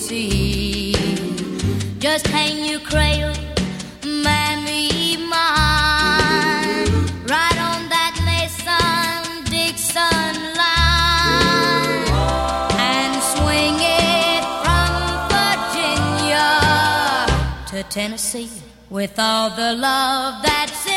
see. Just hang your cradle, Mammy mine, right on that Mason-Dixon line, and swing it from Virginia to Tennessee with all the love that's